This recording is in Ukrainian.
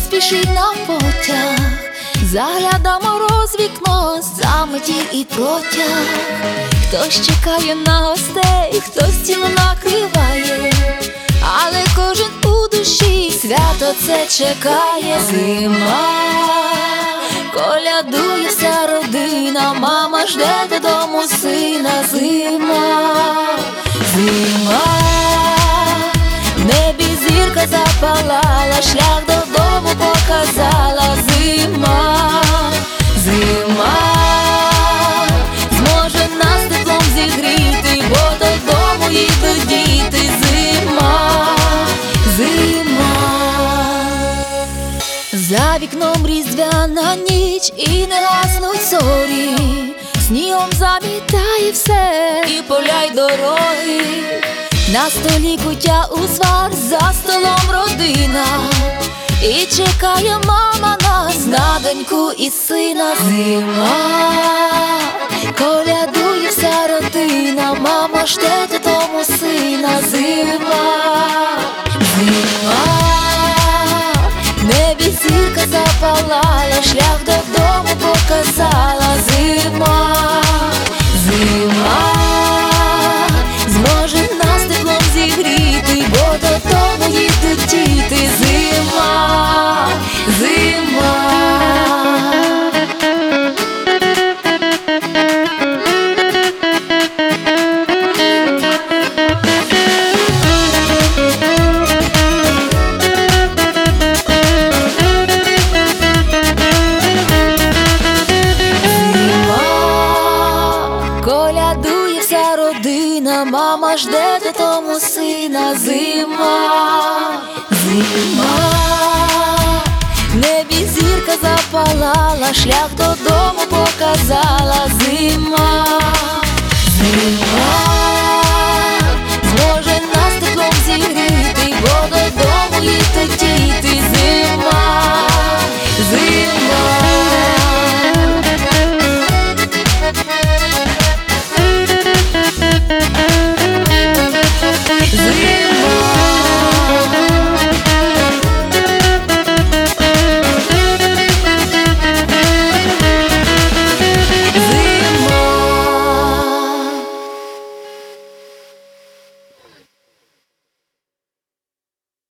спішить на потяг, загляда мороз вікно, заметіль і протяг. Хтось чекає на гостей, хтось стіл накриває, але кожен у душі свято це чекає. Зима, колядує вся родина, мама жде додому сина. Зима, зима, в небі зірка запалала, шлях додому показала. Зима, зима, зможе нас теплом зігріти, бо додому їдуть діти. Зима, зима, за вікном різдвяна ніч і не гаснуть зорі, снігом замітає все, і поля й дороги. На столі куття узвар, за столом родина, і чекає мама нас на доньку і сина. Зима, колядує вся родина, мама жде додому сина. Зима, зима, в небі зірка запалала, шлях додому показала. Зима, зима, зможе нас теплом зігріти, бо додому їдуть діти. Зима, зима. Колядує вся родина, мама жде додому сина. Зима, зима, в небі зірка запалала, шлях додому показала. Зима, зима.